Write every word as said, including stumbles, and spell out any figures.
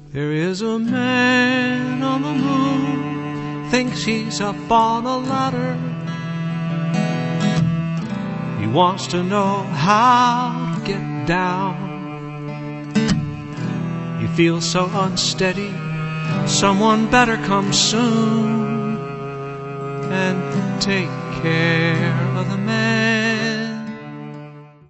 There is a man on the moon, thinks he's up on a ladder. He wants to know how to get down. He feels so unsteady, someone better come soon and take care of the man.